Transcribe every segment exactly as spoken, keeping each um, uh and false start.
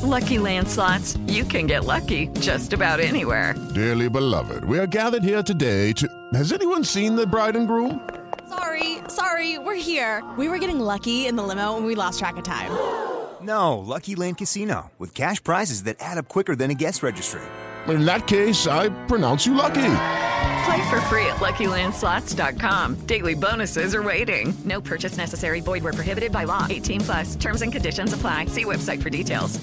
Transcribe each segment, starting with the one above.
Lucky Land Slots, you can get lucky just about anywhere. Dearly beloved, we are gathered here today to... Has anyone seen the bride and groom? Sorry, sorry, we're here. We were getting lucky in the limo and we lost track of time. No, Lucky Land Casino, with cash prizes that add up quicker than a guest registry. In that case, I pronounce you lucky. Play for free at Lucky Land Slots dot com. Daily bonuses are waiting. No purchase necessary. Void where prohibited by law. eighteen plus. Terms and conditions apply. See website for details.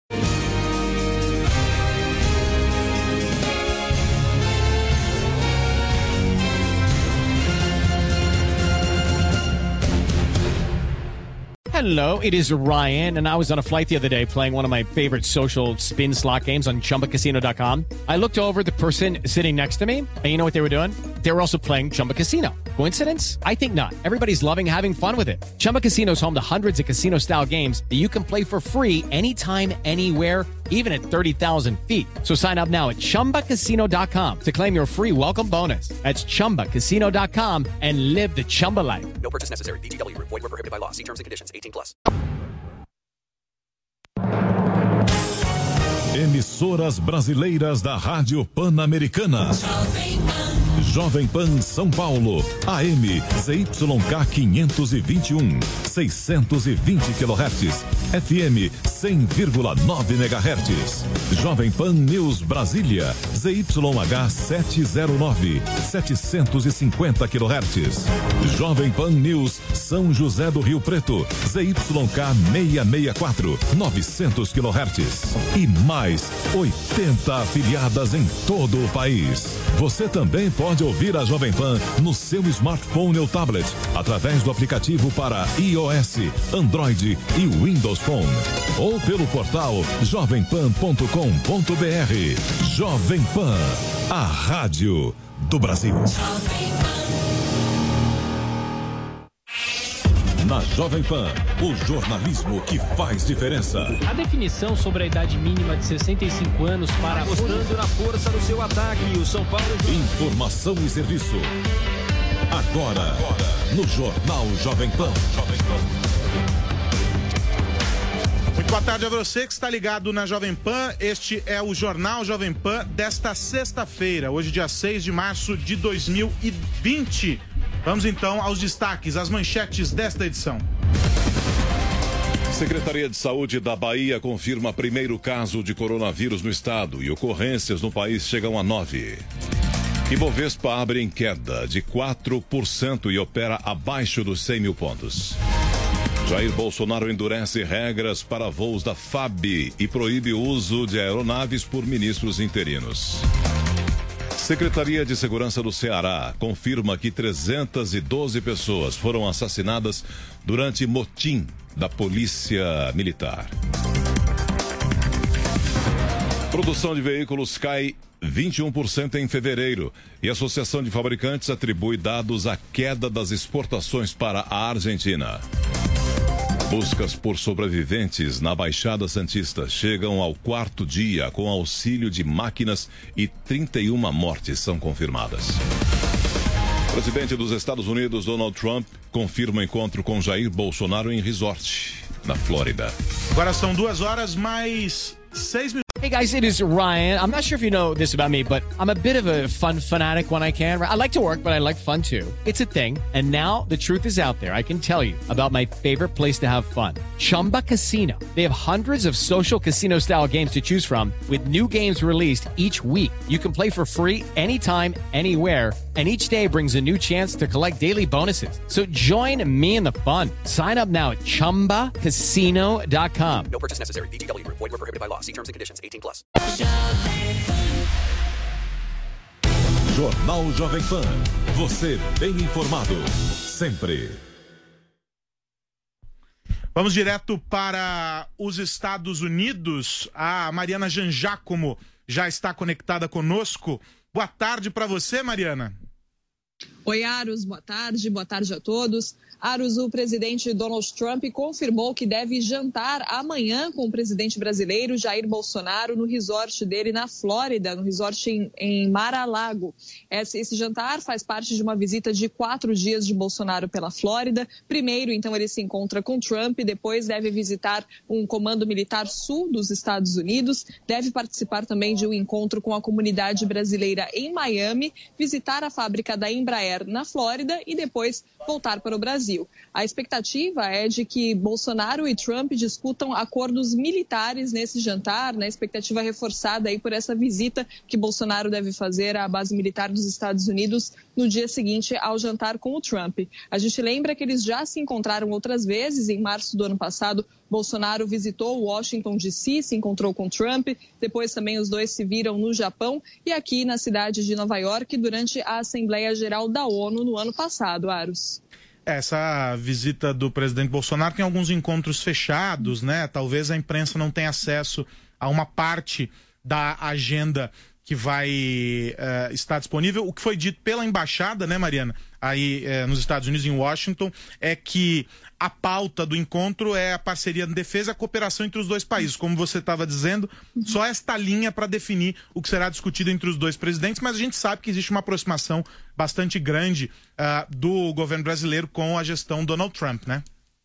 Hello, it is Ryan, and I was on a flight the other day playing one of my favorite social spin slot games on Chumba Casino dot com. I looked over at the person sitting next to me, and you know what they were doing? They were also playing Chumba Casino. Coincidence? I think not. Everybody's loving having fun with it. Chumba Casino is home to hundreds of casino-style games that you can play for free anytime, anywhere, even at thirty thousand feet. So sign up now at Chumba Casino dot com to claim your free welcome bonus. That's Chumba Casino dot com and live the Chumba life. No purchase necessary. V G W. Void where prohibited by law. See terms and conditions. eighteen plus. Emissoras brasileiras da Rádio Pan-Americana. Jovem Pan São Paulo, A M Z Y K quinhentos e vinte e um, seiscentos e vinte quilohertz, F M cem vírgula nove megahertz. Jovem Pan News Brasília, Z Y H setecentos e nove, setecentos e cinquenta quilohertz. Jovem Pan News São José do Rio Preto, Z Y K seiscentos e sessenta e quatro, novecentos quilohertz. E mais oitenta afiliadas em todo o país. Você também pode ouvir a Jovem Pan no seu smartphone ou tablet, através do aplicativo para iOS, Android e Windows Phone. Ou pelo portal jovem pan ponto com ponto b r. Jovem Pan, a rádio do Brasil. Na Jovem Pan, o jornalismo que faz diferença. A definição sobre a idade mínima de sessenta e cinco anos para... Apostando na força do seu ataque, o São Paulo... Informação e serviço. Agora, Agora no Jornal Jovem Pan. Jovem Pan. Muito boa tarde a você que está ligado na Jovem Pan. Este é o Jornal Jovem Pan desta sexta-feira, hoje dia seis de março de dois mil e vinte. Vamos então aos destaques, às manchetes desta edição. Secretaria de Saúde da Bahia confirma primeiro caso de coronavírus no estado e ocorrências no país chegam a nove. Ibovespa abre em queda de quatro por cento e opera abaixo dos cem mil pontos. Jair Bolsonaro endurece regras para voos da F A B e proíbe o uso de aeronaves por ministros interinos. Secretaria de Segurança do Ceará confirma que trezentas e doze pessoas foram assassinadas durante motim da Polícia Militar. Produção de veículos cai vinte e um por cento em fevereiro e a Associação de Fabricantes atribui dados à queda das exportações para a Argentina. Buscas por sobreviventes na Baixada Santista chegam ao quarto dia com auxílio de máquinas e trinta e uma mortes são confirmadas. O presidente dos Estados Unidos, Donald Trump, confirma encontro com Jair Bolsonaro em resort, na Flórida. Agora são duas horas mais seis minutos. Hey guys, it is Ryan. I'm not sure if you know this about me, but I'm a bit of a fun fanatic when I can. I like to work, but I like fun too. It's a thing. And now the truth is out there. I can tell you about my favorite place to have fun. Chumba Casino. They have hundreds of social casino style games to choose from with new games released each week. You can play for free anytime, anywhere. And each day brings a new chance to collect daily bonuses. So join me in the fun. Sign up now at Chumba Casino dot com. No purchase necessary. V G W. Void where prohibited by law. See terms and conditions. eighteen plus. Jornal Jovem Pan. Você bem informado. Sempre. Vamos direto para os Estados Unidos. A Mariana Jangiacomo já está conectada conosco. Boa tarde para você, Mariana. Oi, Aros, boa tarde, boa tarde a todos. Aros, o presidente Donald Trump confirmou que deve jantar amanhã com o presidente brasileiro Jair Bolsonaro no resort dele na Flórida, no resort em, em Mar-a-Lago. Esse, esse jantar faz parte de uma visita de quatro dias de Bolsonaro pela Flórida. Primeiro, então, ele se encontra com Trump, depois deve visitar um comando militar sul dos Estados Unidos, deve participar também de um encontro com a comunidade brasileira em Miami, visitar a fábrica da Embraer na Flórida e depois voltar para o Brasil. A expectativa é de que Bolsonaro e Trump discutam acordos militares nesse jantar, né? Expectativa reforçada aí por essa visita que Bolsonaro deve fazer à base militar dos Estados Unidos no dia seguinte ao jantar com o Trump. A gente lembra que eles já se encontraram outras vezes. Em março do ano passado, Bolsonaro visitou Washington D C, se encontrou com Trump, depois também os dois se viram no Japão e aqui na cidade de Nova York durante a Assembleia Geral da ONU no ano passado, Aros. Essa visita do presidente Bolsonaro tem alguns encontros fechados, né? Talvez a imprensa não tenha acesso a uma parte da agenda que vai uh, estar disponível. O que foi dito pela embaixada, né, Mariana, aí uh, nos Estados Unidos, em Washington, é que a pauta do encontro é a parceria de defesa e a cooperação entre os dois países. Como você estava dizendo, só esta linha para definir o que será discutido entre os dois presidentes, mas a gente sabe que existe uma aproximação bastante grande uh, do governo brasileiro com a gestão Donald Trump, né?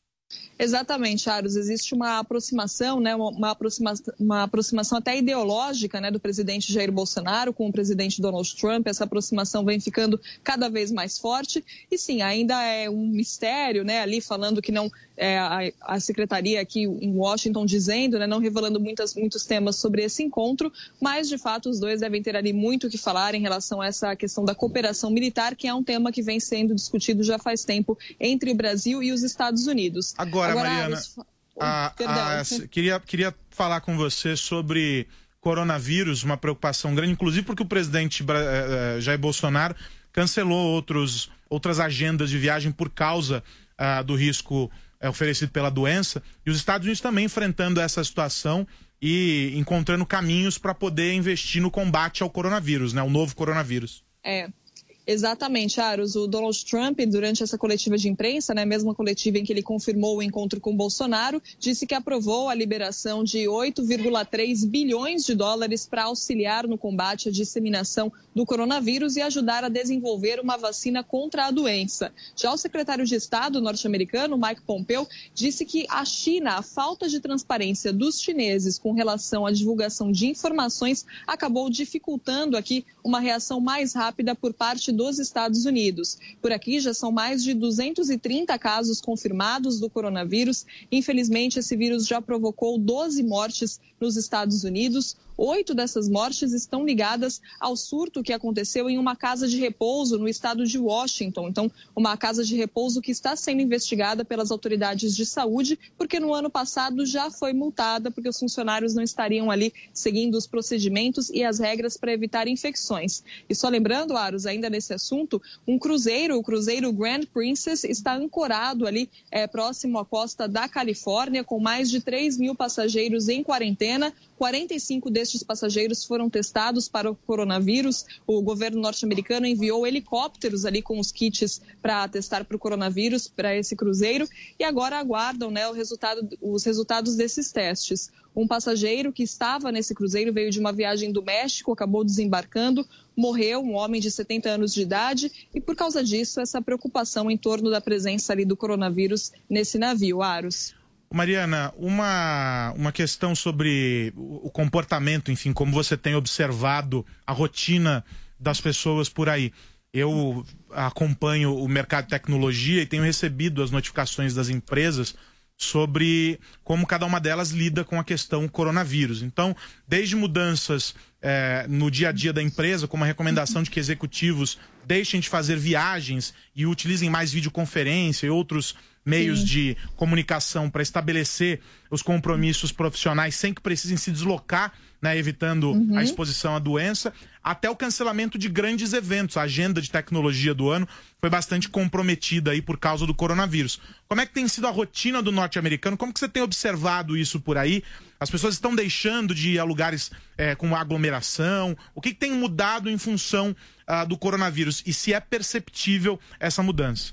Exatamente, Aros. Existe uma aproximação, né, uma, aproxima, uma aproximação até ideológica, né, do presidente Jair Bolsonaro com o presidente Donald Trump. Essa aproximação vem ficando cada vez mais forte. E sim, ainda é um mistério, né, ali falando que não é, a, a secretaria aqui em Washington dizendo, né, não revelando muitas, muitos temas sobre esse encontro, mas de fato os dois devem ter ali muito o que falar em relação a essa questão da cooperação militar, que é um tema que vem sendo discutido já faz tempo entre o Brasil e os Estados Unidos. Agora, Agora Mariana, os... a, a, a, queria, queria falar com você sobre coronavírus, uma preocupação grande, inclusive porque o presidente uh, Jair Bolsonaro cancelou outros, outras agendas de viagem por causa uh, do risco uh, oferecido pela doença, e os Estados Unidos também enfrentando essa situação e encontrando caminhos para poder investir no combate ao coronavírus, né, o novo coronavírus. É. Exatamente, Aros. O Donald Trump, durante essa coletiva de imprensa, né, a mesma coletiva em que ele confirmou o encontro com Bolsonaro, disse que aprovou a liberação de oito vírgula três bilhões de dólares para auxiliar no combate à disseminação do coronavírus e ajudar a desenvolver uma vacina contra a doença. Já o secretário de Estado norte-americano, Mike Pompeo, disse que a China, a falta de transparência dos chineses com relação à divulgação de informações, acabou dificultando aqui uma reação mais rápida por parte dos Estados Unidos. Por aqui já são mais de duzentos e trinta casos confirmados do coronavírus. Infelizmente, esse vírus já provocou doze mortes nos Estados Unidos. Oito dessas mortes estão ligadas ao surto que aconteceu em uma casa de repouso no estado de Washington. Então, uma casa de repouso que está sendo investigada pelas autoridades de saúde, porque no ano passado já foi multada, porque os funcionários não estariam ali seguindo os procedimentos e as regras para evitar infecções. E só lembrando, Aros, ainda nesse assunto, um cruzeiro, o cruzeiro Grand Princess, está ancorado ali é, próximo à costa da Califórnia, com mais de três mil passageiros em quarentena. quarenta e cinco destes passageiros foram testados para o coronavírus. O governo norte-americano enviou helicópteros ali com os kits para testar para o coronavírus para esse cruzeiro e agora aguardam, né, o resultado, os resultados desses testes. Um passageiro que estava nesse cruzeiro veio de uma viagem do México, acabou desembarcando, morreu, um homem de setenta anos de idade, e por causa disso, essa preocupação em torno da presença ali do coronavírus nesse navio, Aros. Mariana, uma, uma questão sobre o comportamento, enfim, como você tem observado a rotina das pessoas por aí. Eu acompanho o mercado de tecnologia e tenho recebido as notificações das empresas sobre como cada uma delas lida com a questão coronavírus. Então, desde mudanças é, no dia a dia da empresa, como a recomendação de que executivos deixem de fazer viagens e utilizem mais videoconferência e outros meios Sim. de comunicação para estabelecer os compromissos profissionais sem que precisem se deslocar, né, evitando uhum. a exposição à doença, até o cancelamento de grandes eventos. A agenda de tecnologia do ano foi bastante comprometida aí por causa do coronavírus. Como é que tem sido a rotina do norte-americano? Como que você tem observado isso por aí? As pessoas estão deixando de ir a lugares é, com aglomeração? O que, que tem mudado em função uh, do coronavírus? E se é perceptível essa mudança?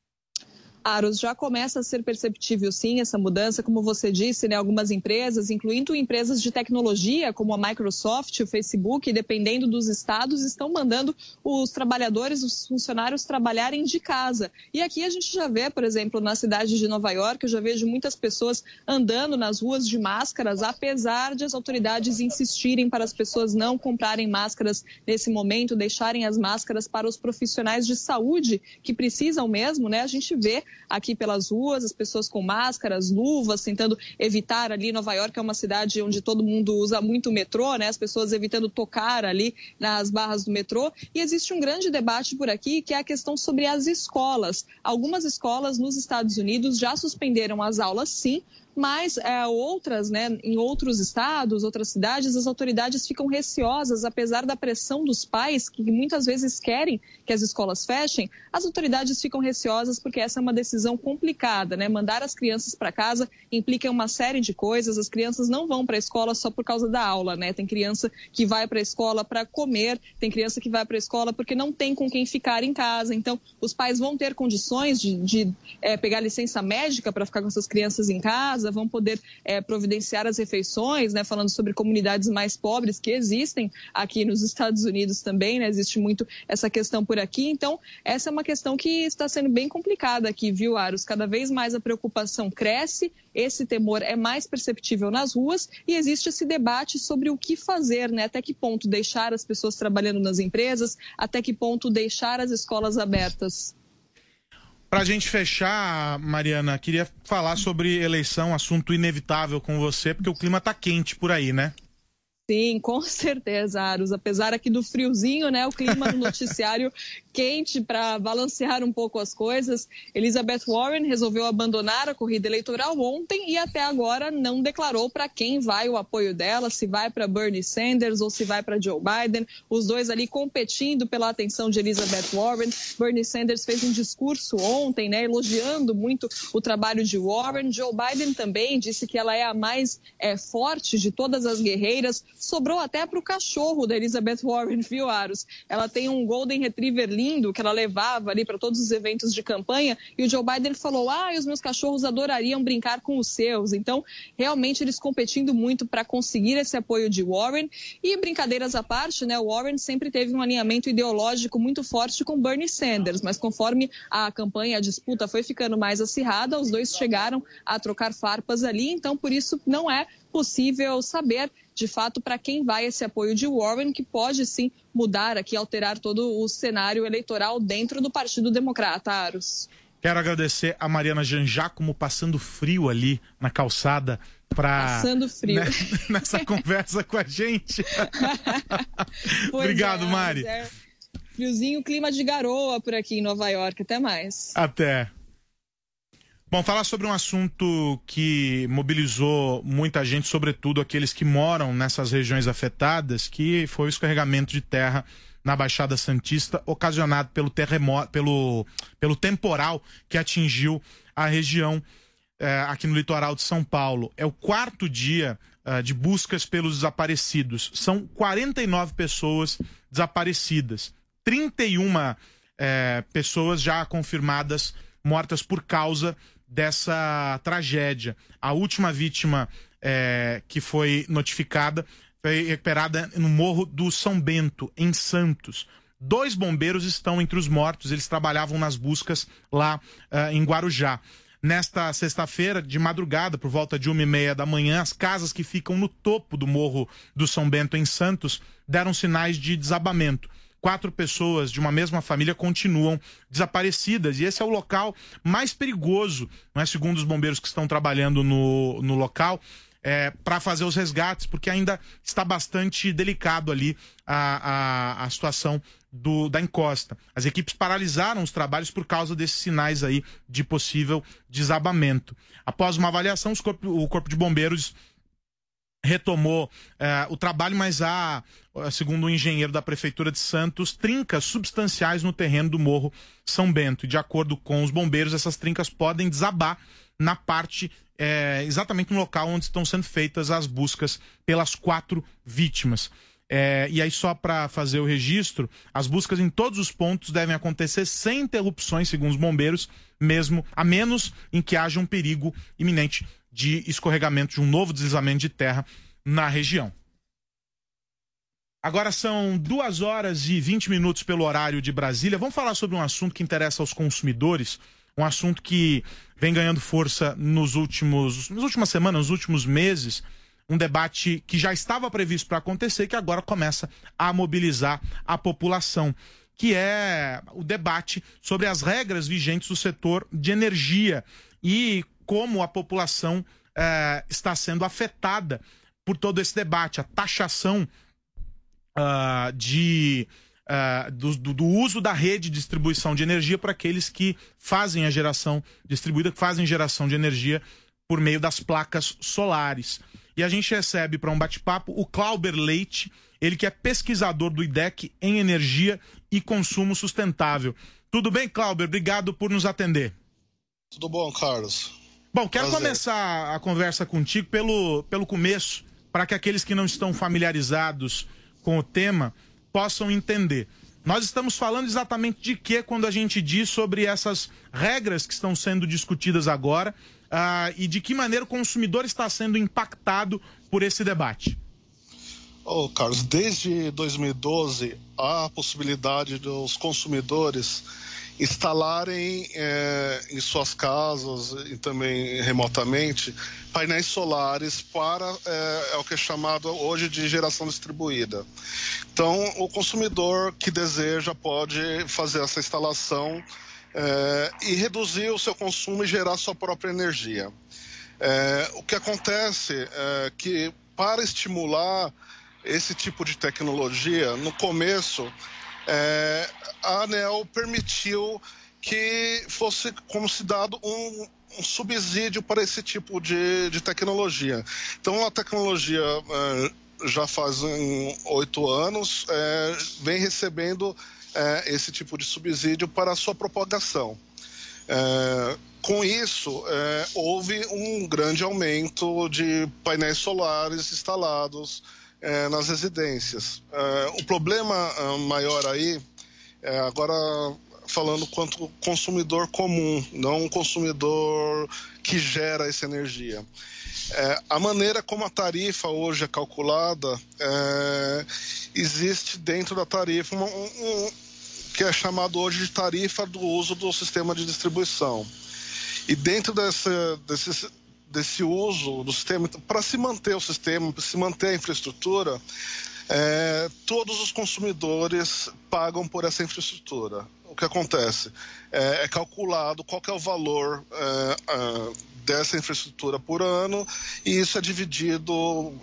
Aros, já começa a ser perceptível sim essa mudança, como você disse, né? Algumas empresas, incluindo empresas de tecnologia como a Microsoft, o Facebook, dependendo dos estados, estão mandando os trabalhadores, os funcionários trabalharem de casa. E aqui a gente já vê, por exemplo, na cidade de Nova York, eu já vejo muitas pessoas andando nas ruas de máscaras, apesar de as autoridades insistirem para as pessoas não comprarem máscaras nesse momento, deixarem as máscaras para os profissionais de saúde que precisam mesmo, né? A gente vê aqui pelas ruas, as pessoas com máscaras, luvas, tentando evitar ali. Nova York é uma cidade onde todo mundo usa muito o metrô, né? As pessoas evitando tocar ali nas barras do metrô. E existe um grande debate por aqui, que é a questão sobre as escolas. Algumas escolas nos Estados Unidos já suspenderam as aulas, sim, mas é, outras, né, em outros estados, outras cidades, as autoridades ficam receosas, apesar da pressão dos pais, que muitas vezes querem que as escolas fechem, as autoridades ficam receosas porque essa é uma decisão complicada, né? Mandar as crianças para casa implica uma série de coisas, as crianças não vão para a escola só por causa da aula, né? Tem criança que vai para a escola para comer, tem criança que vai para a escola porque não tem com quem ficar em casa, então os pais vão ter condições de, de é, pegar licença médica para ficar com essas crianças em casa, vão poder é, providenciar as refeições, né, falando sobre comunidades mais pobres que existem aqui nos Estados Unidos também, né, existe muito essa questão por aqui. Então, essa é uma questão que está sendo bem complicada aqui, viu, Aros? Cada vez mais a preocupação cresce, esse temor é mais perceptível nas ruas e existe esse debate sobre o que fazer, né, até que ponto deixar as pessoas trabalhando nas empresas, até que ponto deixar as escolas abertas. Pra gente fechar, Mariana, queria falar sobre eleição, assunto inevitável com você, porque o clima tá quente por aí, né? Sim, com certeza, Aros. Apesar aqui do friozinho, né, o clima no noticiário quente para balancear um pouco as coisas. Elizabeth Warren resolveu abandonar a corrida eleitoral ontem e até agora não declarou para quem vai o apoio dela, se vai para Bernie Sanders ou se vai para Joe Biden. Os dois ali competindo pela atenção de Elizabeth Warren. Bernie Sanders fez um discurso ontem, né, elogiando muito o trabalho de Warren. Joe Biden também disse que ela é a mais é, forte de todas as guerreiras. Sobrou até para o cachorro da Elizabeth Warren, viu, Aros? Ela tem um Golden Retriever lindo que ela levava ali para todos os eventos de campanha e o Joe Biden falou, ah, os meus cachorros adorariam brincar com os seus. Então, realmente, eles competindo muito para conseguir esse apoio de Warren. E, brincadeiras à parte, né, Warren sempre teve um alinhamento ideológico muito forte com Bernie Sanders, mas conforme a campanha, a disputa foi ficando mais acirrada, os dois chegaram a trocar farpas ali, então, por isso, não é possível saber, de fato, para quem vai esse apoio de Warren, que pode, sim, mudar aqui, alterar todo o cenário eleitoral dentro do Partido Democrata, Aros. Quero agradecer a Mariana Janjacomo passando frio ali na calçada pra... Passando frio. Né, nessa conversa com a gente. Obrigado, é, Mari. É. Friozinho, clima de garoa por aqui em Nova York. Até mais. Até. Bom, falar sobre um assunto que mobilizou muita gente, sobretudo aqueles que moram nessas regiões afetadas, que foi o escorregamento de terra na Baixada Santista, ocasionado pelo terremoto, pelo, pelo temporal que atingiu a região eh, aqui no litoral de São Paulo. É o quarto dia eh, de buscas pelos desaparecidos. São quarenta e nove pessoas desaparecidas. trinta e uma eh, pessoas já confirmadas mortas por causa dessa tragédia. A última vítima é, que foi notificada foi recuperada no Morro do São Bento, em Santos. Dois bombeiros estão entre os mortos, eles trabalhavam nas buscas lá uh, em Guarujá. Nesta sexta-feira, de madrugada, por volta de uma e meia da manhã, as casas que ficam no topo do Morro do São Bento, em Santos, deram sinais de desabamento. Quatro pessoas de uma mesma família continuam desaparecidas. E esse é o local mais perigoso, não é? Segundo os bombeiros que estão trabalhando no, no local, é, para fazer os resgates, porque ainda está bastante delicado ali a, a, a situação do, da encosta. As equipes paralisaram os trabalhos por causa desses sinais aí de possível desabamento. Após uma avaliação, os corpo, o Corpo de Bombeiros retomou eh, o trabalho, mas há, segundo o engenheiro da Prefeitura de Santos, trincas substanciais no terreno do Morro São Bento. E de acordo com os bombeiros, essas trincas podem desabar na parte é, exatamente no local onde estão sendo feitas as buscas pelas quatro vítimas. É, e aí, só para fazer o registro, as buscas em todos os pontos devem acontecer sem interrupções, segundo os bombeiros, mesmo a menos em que haja um perigo iminente de escorregamento de um novo deslizamento de terra na região. Agora são duas horas e vinte minutos pelo horário de Brasília. Vamos falar sobre um assunto que interessa aos consumidores, um assunto que vem ganhando força nos últimos, nas últimas semanas, nos últimos meses. Um debate que já estava previsto para acontecer, que agora começa a mobilizar a população, que é o debate sobre as regras vigentes do setor de energia e como a população eh, está sendo afetada por todo esse debate, a taxação uh, de, uh, do, do, do uso da rede de distribuição de energia para aqueles que fazem a geração distribuída, que fazem geração de energia por meio das placas solares. E a gente recebe para um bate-papo o Clauber Leite, ele que é pesquisador do I D E C em energia e consumo sustentável. Tudo bem, Clauber? Obrigado por nos atender. Tudo bom, Carlos? Bom, quero Prazer. começar a conversa contigo pelo, pelo começo, para que aqueles que não estão familiarizados com o tema possam entender. Nós estamos falando exatamente de quê quando a gente diz sobre essas regras que estão sendo discutidas agora uh, e de que maneira o consumidor está sendo impactado por esse debate? Oh, Carlos, desde dois mil e doze há a possibilidade dos consumidores instalarem eh, em suas casas e também remotamente painéis solares para eh, é o que é chamado hoje de geração distribuída. Então, o consumidor que deseja pode fazer essa instalação eh, e reduzir o seu consumo e gerar sua própria energia. Eh, o que acontece é que para estimular esse tipo de tecnologia, no começo É, a ANEEL permitiu que fosse como se dado um, um subsídio para esse tipo de, de tecnologia. Então a tecnologia é, já faz oito anos é, vem recebendo é, esse tipo de subsídio para a sua propagação. É, com isso, é, houve um grande aumento de painéis solares instalados É, nas residências. É, o problema é, maior aí, é, agora falando quanto consumidor comum, não um consumidor que gera essa energia. É, a maneira como a tarifa hoje é calculada, é, existe dentro da tarifa um, um, que é chamado hoje de tarifa do uso do sistema de distribuição. E dentro desse, desse desse uso do sistema, para se manter o sistema, para se manter a infraestrutura, é, todos os consumidores pagam por essa infraestrutura. O que acontece? É, é calculado qual que é o valor é, é, dessa infraestrutura por ano e isso é dividido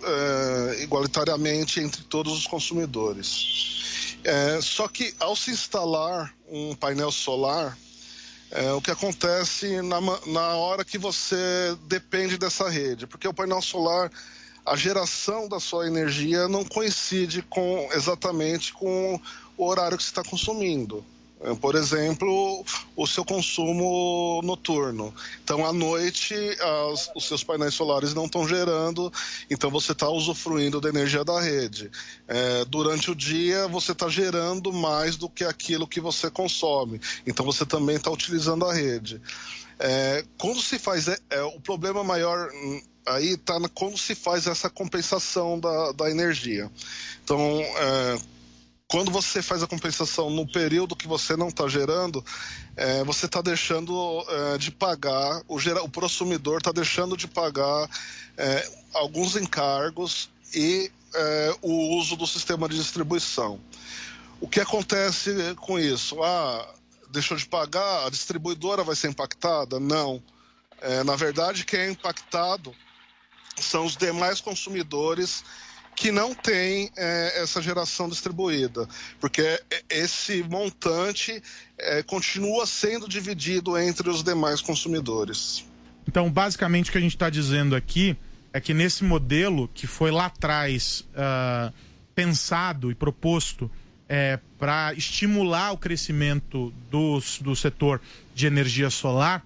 é, igualitariamente entre todos os consumidores. É, só que ao se instalar um painel solar, É, o que acontece na, na hora que você depende dessa rede, porque o painel solar, a geração da sua energia não coincide com, exatamente com o horário que você está consumindo. É, por exemplo, o seu consumo noturno. Então, à noite, as, os seus painéis solares não estão gerando, então você está usufruindo da energia da rede. É, durante o dia, você está gerando mais do que aquilo que você consome, então você também está utilizando a rede. É, quando se faz, é, é, o problema maior aí está quando se faz essa compensação da, da energia. Então, é, quando você faz a compensação no período que você não está gerando, é, você está deixando é, de pagar, o, gera, o consumidor está deixando de pagar é, alguns encargos e é, o uso do sistema de distribuição. O que acontece com isso? Ah, deixou de pagar, a distribuidora vai ser impactada? Não. É, na verdade, quem é impactado são os demais consumidores que não tem é, essa geração distribuída, porque esse montante é, continua sendo dividido entre os demais consumidores. Então, basicamente, o que a gente está dizendo aqui é que nesse modelo que foi lá atrás uh, pensado e proposto é, para estimular o crescimento do, do setor de energia solar,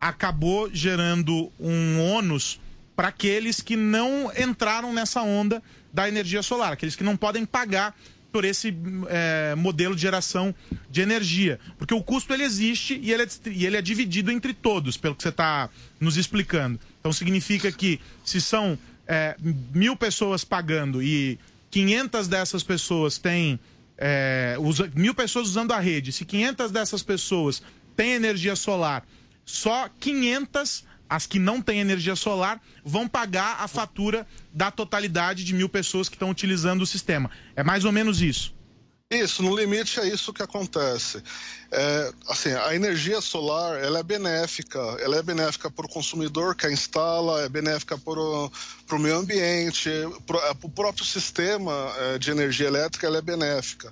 acabou gerando um ônus para aqueles que não entraram nessa onda da energia solar, aqueles que não podem pagar por esse é, modelo de geração de energia. Porque o custo ele existe e ele é, e ele é dividido entre todos, pelo que você está nos explicando. Então significa que se são é, mil pessoas pagando e quinhentas dessas pessoas têm... É, usa, mil pessoas usando a rede, se quinhentas dessas pessoas têm energia solar, só quinhentas, as que não têm energia solar, vão pagar a fatura da totalidade de mil pessoas que estão utilizando o sistema. É mais ou menos isso. Isso, no limite é isso que acontece. É, assim, a energia solar, ela é benéfica, ela é benéfica para o consumidor que a instala, é benéfica para o meio ambiente, para o próprio sistema é, de energia elétrica, ela é benéfica.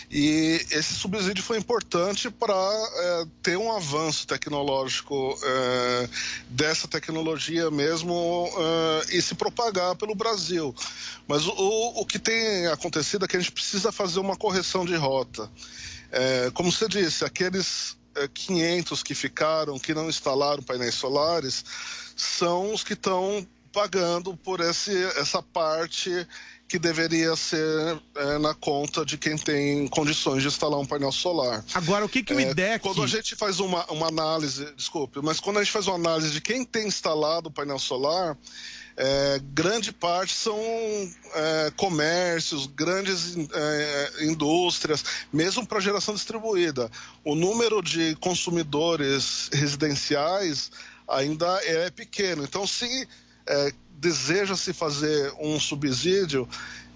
E esse subsídio foi importante para é, ter um avanço tecnológico é, dessa tecnologia mesmo é, e se propagar pelo Brasil. Mas o, o que tem acontecido é que a gente precisa fazer uma correção de rota. É, como você disse, aqueles é, quinhentos que ficaram, que não instalaram painéis solares, são os que estão pagando por esse, essa parte que deveria ser é, na conta de quem tem condições de instalar um painel solar. Agora, o que, que o I D E C... É, quando a gente faz uma, uma análise, desculpe, mas quando a gente faz uma análise de quem tem instalado o painel solar... É, grande parte são é, comércios, grandes é, indústrias, mesmo para geração distribuída. O número de consumidores residenciais ainda é pequeno. Então, se é, deseja-se fazer um subsídio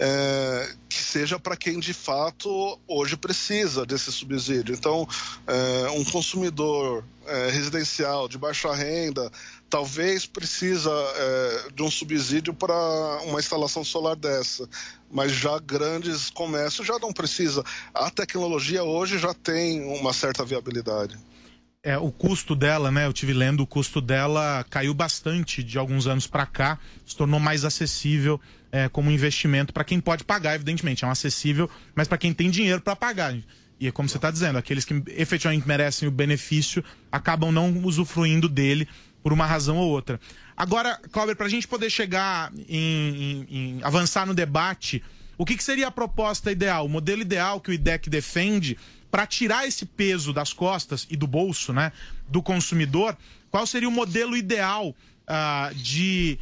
é, que seja para quem de fato hoje precisa desse subsídio. Então, é, um consumidor é, residencial de baixa renda talvez precisa é, de um subsídio para uma instalação solar dessa, mas já grandes comércios já não precisa. A tecnologia hoje já tem uma certa viabilidade. É, o custo dela, né, eu tive lendo, o custo dela caiu bastante de alguns anos para cá, se tornou mais acessível é, como investimento para quem pode pagar, evidentemente, é um acessível, mas para quem tem dinheiro para pagar. E é como você está dizendo, aqueles que efetivamente merecem o benefício acabam não usufruindo dele por uma razão ou outra. Agora, Cláudio, para a gente poder chegar em, em, em avançar no debate, o que, que seria a proposta ideal, o modelo ideal que o I D E C defende para tirar esse peso das costas e do bolso, né, do consumidor? Qual seria o modelo ideal uh, de,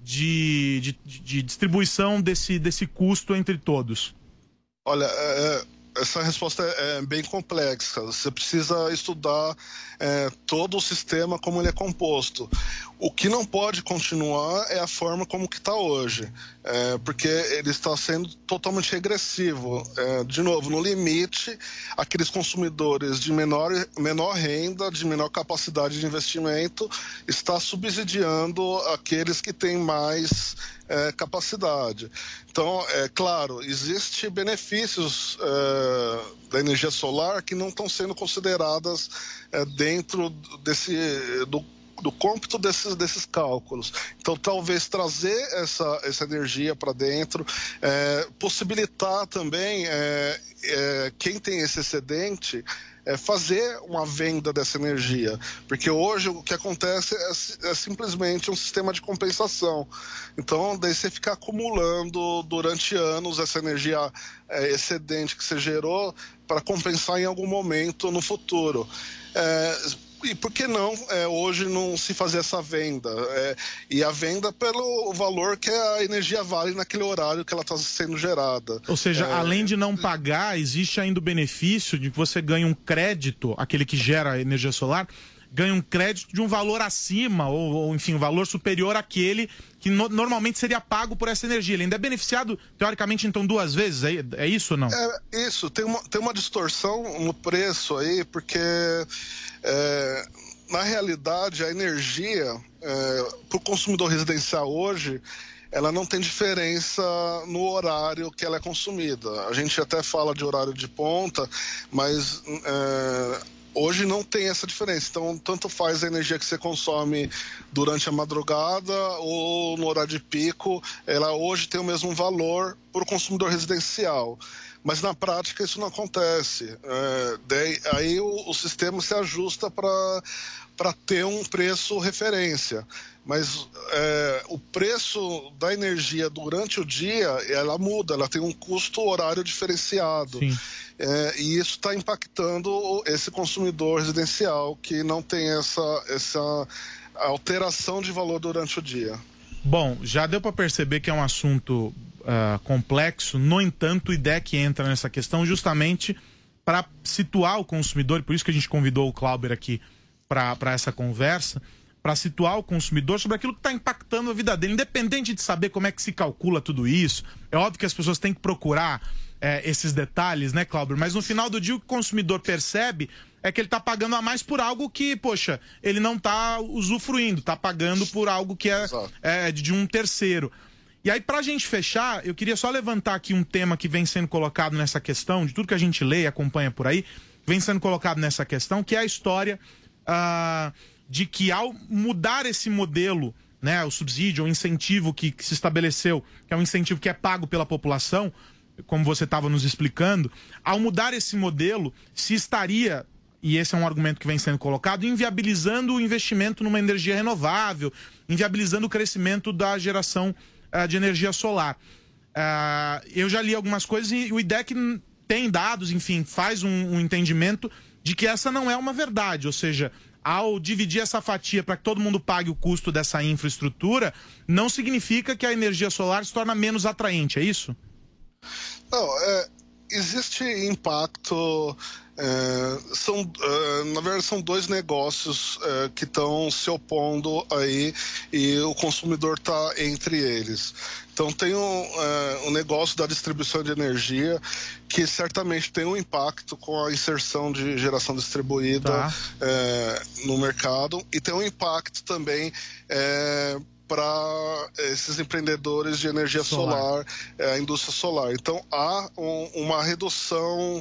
de, de, de distribuição desse, desse custo entre todos? Olha, é... essa resposta é bem complexa. Você precisa estudar é, todo o sistema, como ele é composto. O que não pode continuar é a forma como que está hoje, é, porque ele está sendo totalmente regressivo. É, de novo, no limite, aqueles consumidores de menor, menor renda, de menor capacidade de investimento, está subsidiando aqueles que têm mais é, capacidade. Então, é claro, existem benefícios é, da energia solar que não estão sendo consideradas é, dentro desse, do, do cômputo desses, desses cálculos. Então, talvez trazer essa, essa energia para dentro, é, possibilitar também é, é, quem tem esse excedente é fazer uma venda dessa energia, porque hoje o que acontece é, é simplesmente um sistema de compensação. Então, daí você fica acumulando durante anos essa energia é, excedente que você gerou para compensar em algum momento no futuro. É, E por que não é, hoje não se fazer essa venda? É, e a venda pelo valor que a energia vale naquele horário que ela está sendo gerada. Ou seja, é, além de não pagar, existe ainda o benefício de que você ganha um crédito, aquele que gera energia solar, ganha um crédito de um valor acima, ou, ou enfim, um valor superior àquele que no, normalmente seria pago por essa energia. Ele ainda é beneficiado, teoricamente, então, duas vezes? É, é isso ou não? É isso, tem uma, tem uma distorção no preço aí, porque é, na realidade a energia é, para o consumidor residencial hoje, ela não tem diferença no horário que ela é consumida. A gente até fala de horário de ponta, mas é, hoje não tem essa diferença. Então, tanto faz a energia que você consome durante a madrugada ou no horário de pico, ela hoje tem o mesmo valor para o consumidor residencial. mas na prática isso não acontece. É, daí, aí o, o sistema se ajusta para ter um preço referência. Mas é, o preço da energia durante o dia, ela muda, ela tem um custo horário diferenciado. É, e isso está impactando esse consumidor residencial que não tem essa, essa alteração de valor durante o dia. Bom, já deu para perceber que é um assunto uh, complexo, no entanto, o I D E C entra nessa questão justamente para situar o consumidor, e por isso que a gente convidou o Clauber aqui para essa conversa, para situar o consumidor sobre aquilo que está impactando a vida dele, independente de saber como é que se calcula tudo isso. É óbvio que as pessoas têm que procurar é, esses detalhes, né, Clauber? Mas no final do dia o que o consumidor percebe é que ele está pagando a mais por algo que, poxa, ele não está usufruindo, está pagando por algo que é, é de um terceiro. E aí, para a gente fechar, eu queria só levantar aqui um tema que vem sendo colocado nessa questão, de tudo que a gente lê e acompanha por aí, vem sendo colocado nessa questão, que é a história uh, de que ao mudar esse modelo, né, o subsídio, o incentivo que, que se estabeleceu, que é um incentivo que é pago pela população, como você estava nos explicando, ao mudar esse modelo, se estaria, e esse é um argumento que vem sendo colocado, inviabilizando o investimento numa energia renovável, inviabilizando o crescimento da geração uh, de energia solar. Uh, eu já li algumas coisas e o I D E C tem dados, enfim, faz um, um entendimento de que essa não é uma verdade, ou seja, ao dividir essa fatia para que todo mundo pague o custo dessa infraestrutura, não significa que a energia solar se torna menos atraente, é isso? Não, é, existe impacto, é, são, é, na verdade são dois negócios é, que estão se opondo aí e o consumidor está entre eles. Então tem um, é, um negócio da distribuição de energia que certamente tem um impacto com a inserção de geração distribuída tá. é, no mercado, e tem um impacto também é, para esses empreendedores de energia solar, solar é, a indústria solar. Então há um, uma redução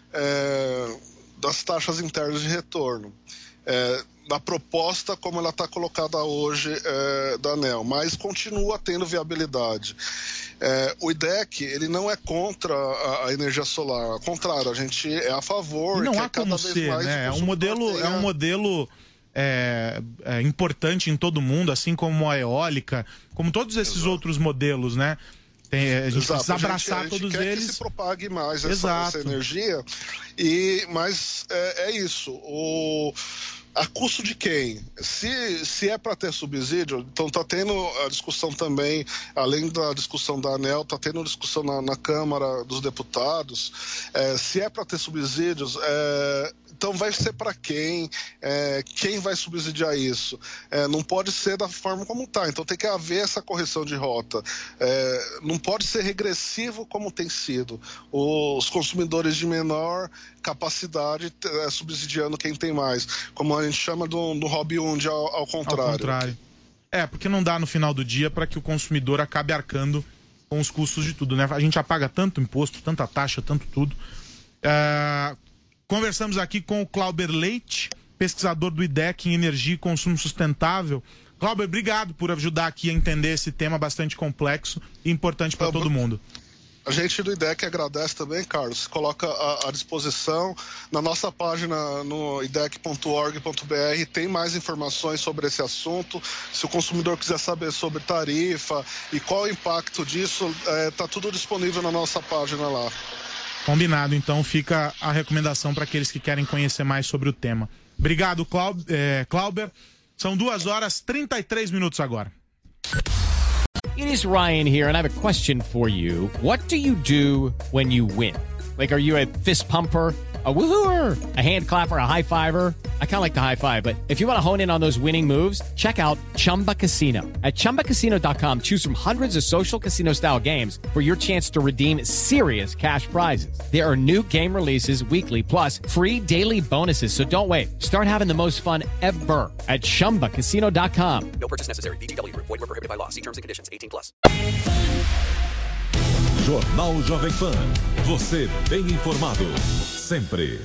é, das taxas internas de retorno. É, na proposta como ela está colocada hoje é, da ANEEL, mas continua tendo viabilidade. É, o I D E C ele não é contra a, a energia solar, ao contrário, a gente é a favor. Não que há é cada como vez ser, mais né? É um modelo, tenha... é um modelo é, é, importante em todo mundo, assim como a eólica, como todos esses Exato. outros modelos, né? Tem, a gente Exato. precisa abraçar a gente, a gente todos quer eles. Que se propague mais essa, essa energia. E, mas é, é isso. O, a custo de quem? Se, se é para ter subsídio, então está tendo a discussão também, além da discussão da ANEEL, está tendo discussão na, na Câmara dos Deputados. É, se é para ter subsídios, é, então vai ser para quem? É, quem vai subsidiar isso? É, não pode ser da forma como está. Então tem que haver essa correção de rota. É, não pode ser regressivo como tem sido. Os consumidores de menor capacidade é, subsidiando quem tem mais. Como a gente chama do, do Hobby Hood ao, ao contrário. Ao contrário. É, porque não dá no final do dia para que o consumidor acabe arcando com os custos de tudo, né? A gente já paga tanto imposto, tanta taxa, tanto tudo. É... Conversamos aqui com o Clauber Leite, pesquisador do I D E C em Energia e Consumo Sustentável. Clauber, obrigado por ajudar aqui a entender esse tema bastante complexo e importante para todo mundo. A gente do I D E C agradece também, Carlos. Se coloca à disposição na nossa página no i d e c ponto org ponto b r, tem mais informações sobre esse assunto. Se o consumidor quiser saber sobre tarifa e qual o impacto disso, está é, tudo disponível na nossa página lá. Combinado, então fica a recomendação para aqueles que querem conhecer mais sobre o tema. Obrigado, Clau- é, Clauber. São duas horas e trinta e três minutos agora. It is Ryan here, and I have a question for you. What do you do when you win? Like, are you a fist pumper, a woohooer, a hand clapper, a high fiver? I kind of like the high five, but if you want to hone in on those winning moves, check out Chumba Casino. At chumba casino dot com, choose from hundreds of social casino style games for your chance to redeem serious cash prizes. There are new game releases weekly, plus free daily bonuses. So don't wait. Start having the most fun ever at chumba casino dot com. No purchase necessary. V G W Group. Void where prohibited by law. See terms and conditions. eighteen plus. Jornal Jovem Pan. Você bem informado. Sempre.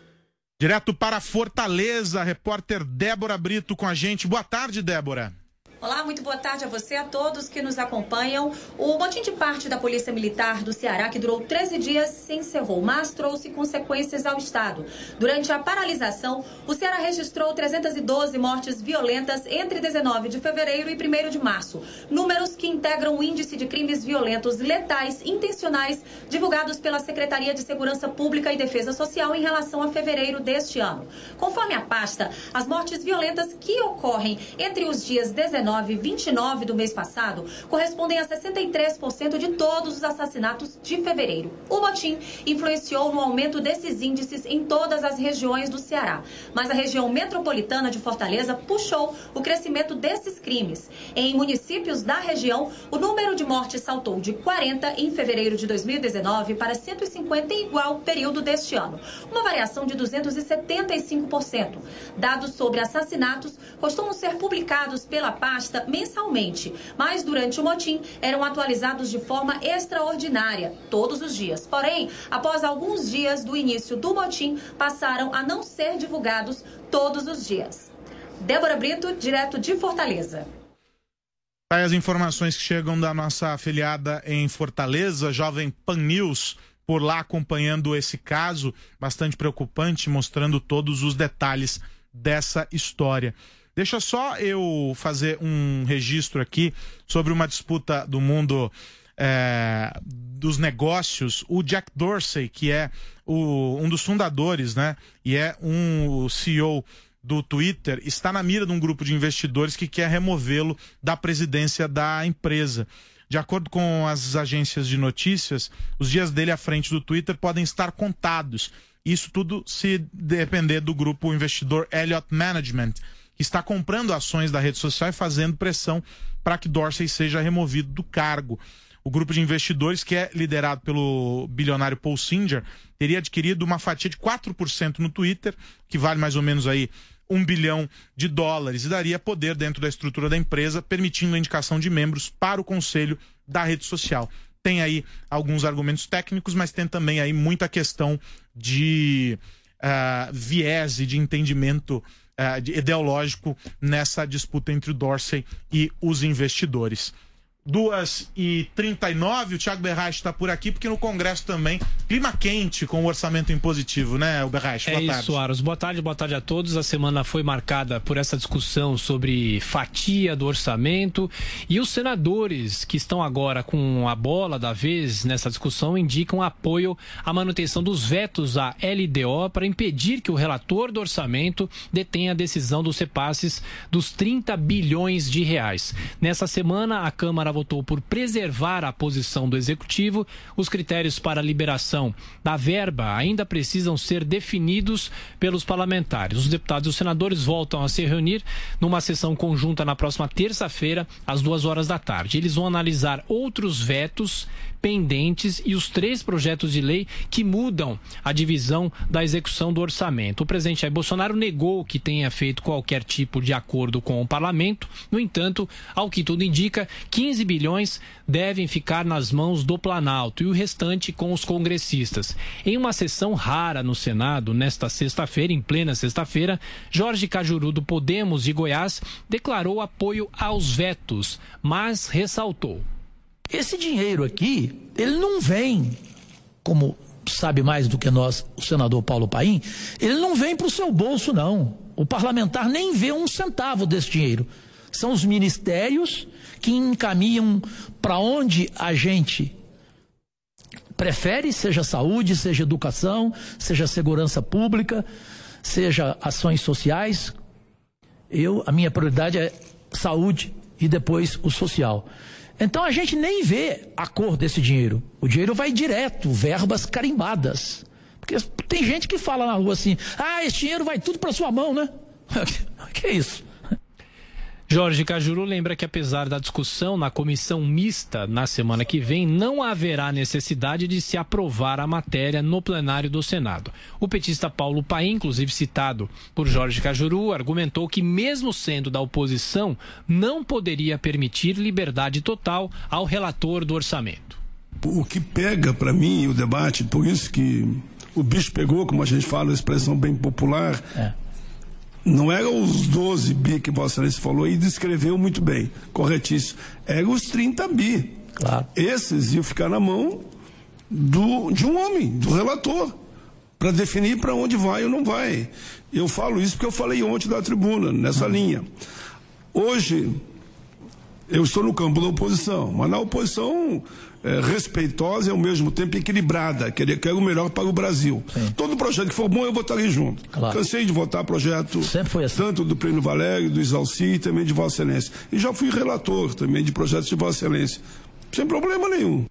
Direto para Fortaleza, a repórter Débora Brito com a gente. Boa tarde, Débora. Olá, muito boa tarde a você, a todos que nos acompanham. O motim de parte da Polícia Militar do Ceará, que durou treze dias, se encerrou, mas trouxe consequências ao Estado. Durante a paralisação, o Ceará registrou trezentas e doze mortes violentas entre dezenove de fevereiro e primeiro de março. Números que integram o índice de crimes violentos letais intencionais divulgados pela Secretaria de Segurança Pública e Defesa Social em relação a fevereiro deste ano. Conforme a pasta, as mortes violentas que ocorrem entre os dias dezenove e vinte e nove do mês passado correspondem a sessenta e três por cento de todos os assassinatos de fevereiro. O motim influenciou no aumento desses índices em todas as regiões do Ceará, mas a região metropolitana de Fortaleza puxou o crescimento desses crimes. Em municípios da região, o número de mortes saltou de quarenta em fevereiro de dois mil e dezenove para cento e cinquenta em igual período deste ano, uma variação de duzentos e setenta e cinco por cento. Dados sobre assassinatos costumam ser publicados pela pasta mensalmente, mas durante o motim eram atualizados de forma extraordinária, todos os dias. Porém, após alguns dias do início do motim, passaram a não ser divulgados todos os dias. Débora Brito, direto de Fortaleza. Aí as informações que chegam da nossa afiliada em Fortaleza, Jovem Pan News, por lá acompanhando esse caso, bastante preocupante, mostrando todos os detalhes dessa história. Deixa só eu fazer um registro aqui sobre uma disputa do mundo é, dos negócios. O Jack Dorsey, que é o, um dos fundadores, né, e é um C E O do Twitter, está na mira de um grupo de investidores que quer removê-lo da presidência da empresa. De acordo com as agências de notícias, os dias dele à frente do Twitter podem estar contados. Isso tudo se depender do grupo investidor Elliott Management, que está comprando ações da rede social e fazendo pressão para que Dorsey seja removido do cargo. O grupo de investidores, que é liderado pelo bilionário Paul Singer, teria adquirido uma fatia de quatro por cento no Twitter, que vale mais ou menos aí um bilhão de dólares, e daria poder dentro da estrutura da empresa, permitindo a indicação de membros para o conselho da rede social. Tem aí alguns argumentos técnicos, mas tem também aí muita questão de uh, viés e de entendimento uh, de ideológico nessa disputa entre o Dorsey e os investidores. duas e trinta e nove, o Thiago Berraich está por aqui, porque no Congresso também, clima quente com o orçamento impositivo, né, o Berraich? É isso, Aros. Boa tarde, boa tarde a todos. A semana foi marcada por essa discussão sobre fatia do orçamento, e os senadores que estão agora com a bola da vez nessa discussão indicam apoio à manutenção dos vetos à L D O para impedir que o relator do orçamento detenha a decisão dos repasses dos trinta bilhões de reais. Nessa semana, a Câmara votou por preservar a posição do Executivo. Os critérios para a liberação da verba ainda precisam ser definidos pelos parlamentares. Os deputados e os senadores voltam a se reunir numa sessão conjunta na próxima terça-feira, às duas horas da tarde. Eles vão analisar outros vetos pendentes e os três projetos de lei que mudam a divisão da execução do orçamento. O presidente Jair Bolsonaro negou que tenha feito qualquer tipo de acordo com o parlamento. No entanto, ao que tudo indica, quinze bilhões devem ficar nas mãos do Planalto e o restante com os congressistas. Em uma sessão rara no Senado, nesta sexta-feira, em plena sexta-feira, Jorge Cajuru, do Podemos de Goiás, declarou apoio aos vetos, mas ressaltou: esse dinheiro aqui, ele não vem, como sabe mais do que nós, o senador Paulo Paim, ele não vem para o seu bolso, não. O parlamentar nem vê um centavo desse dinheiro. São os ministérios que encaminham para onde a gente prefere, seja saúde, seja educação, seja segurança pública, seja ações sociais. Eu, a minha prioridade é saúde e depois o social. Então a gente nem vê a cor desse dinheiro. O dinheiro vai direto, verbas carimbadas. Porque tem gente que fala na rua assim: ah, esse dinheiro vai tudo para sua mão, né? Que é isso? Jorge Cajuru lembra que, apesar da discussão na comissão mista na semana que vem, não haverá necessidade de se aprovar a matéria no plenário do Senado. O petista Paulo Paim, inclusive citado por Jorge Cajuru, argumentou que, mesmo sendo da oposição, não poderia permitir liberdade total ao relator do orçamento. O que pega para mim o debate, por isso que o bicho pegou, como a gente fala, a expressão bem popular, é. Não eram os doze bi que Vossa Excelência falou e descreveu muito bem, corretíssimo. Eram os trinta bi. Claro. Esses iam ficar na mão do, de um homem, do relator, para definir para onde vai ou não vai. Eu falo isso porque eu falei ontem da tribuna, nessa uhum. linha. Hoje, eu estou no campo da oposição, mas na oposição é, respeitosa e ao mesmo tempo equilibrada, que quero o melhor para o Brasil. Sim. Todo projeto que for bom, eu votarei junto. Claro. Cansei de votar projeto assim. Tanto do Plínio Valério, do Exalci e também de Vossa Excelência. E já fui relator também de projetos de Vossa Excelência, sem problema nenhum.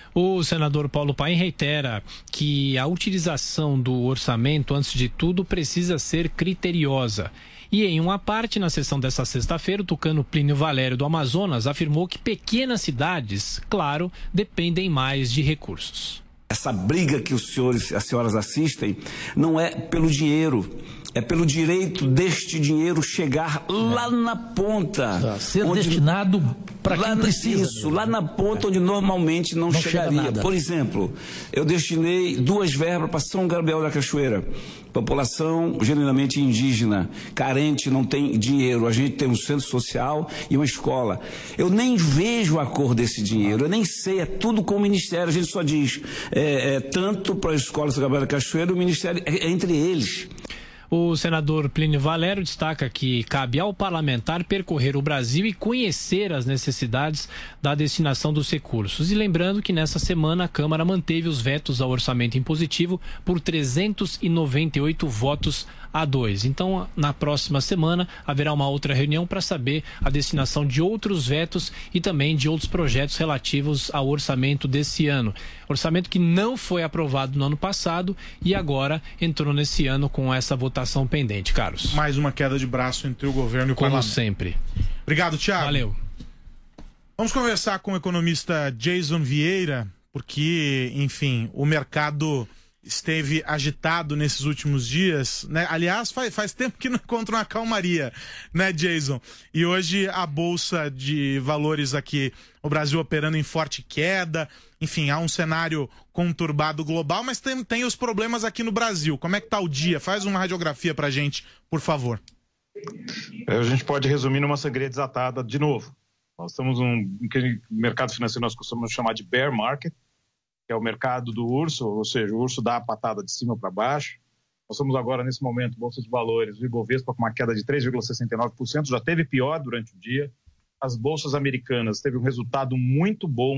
O senador Paulo Paim reitera que a utilização do orçamento, antes de tudo, precisa ser criteriosa. E em uma parte, na sessão desta sexta-feira, o tucano Plínio Valério do Amazonas afirmou que pequenas cidades, claro, dependem mais de recursos. Essa briga que os senhores e as senhoras assistem não é pelo dinheiro, é pelo direito deste dinheiro chegar lá na ponta. Ser onde, destinado para quem precisa. Isso, lá na ponta onde normalmente não, não chegaria. Chega Por exemplo, eu destinei duas verbas para São Gabriel da Cachoeira. População genuinamente indígena, carente, não tem dinheiro. A gente tem um centro social e uma escola. Eu nem vejo a cor desse dinheiro, eu nem sei, é tudo com o Ministério. A gente só diz, é, é, tanto para a escola São Gabriel da Cachoeira, o Ministério é, é entre eles. O senador Plínio Valério destaca que cabe ao parlamentar percorrer o Brasil e conhecer as necessidades da destinação dos recursos. E lembrando que nessa semana a Câmara manteve os vetos ao orçamento impositivo por trezentos e noventa e oito votos a dois. Então, na próxima semana haverá uma outra reunião para saber a destinação de outros vetos e também de outros projetos relativos ao orçamento desse ano. Orçamento que não foi aprovado no ano passado e agora entrou nesse ano com essa votação pendente, Carlos. Mais uma queda de braço entre o governo e o Como parlamento. sempre. Obrigado, Thiago. Valeu. Vamos conversar com o economista Jason Vieira, porque, enfim, o mercado esteve agitado nesses últimos dias, né? Aliás, faz, faz tempo que não encontra uma calmaria, né, Jason? E hoje a Bolsa de Valores aqui, o Brasil operando em forte queda, enfim, há um cenário conturbado global, mas tem, tem os problemas aqui no Brasil. Como é que tá o dia? Faz uma radiografia pra gente, por favor. A gente pode resumir numa sangria desatada de novo. Nós estamos num mercado financeiro nós costumamos chamar de bear market, que é o mercado do urso, ou seja, o urso dá a patada de cima para baixo. Nós estamos agora, nesse momento, Bolsa de Valores, o Ibovespa com uma queda de três vírgula sessenta e nove por cento, já teve pior durante o dia. As bolsas americanas teve um resultado muito bom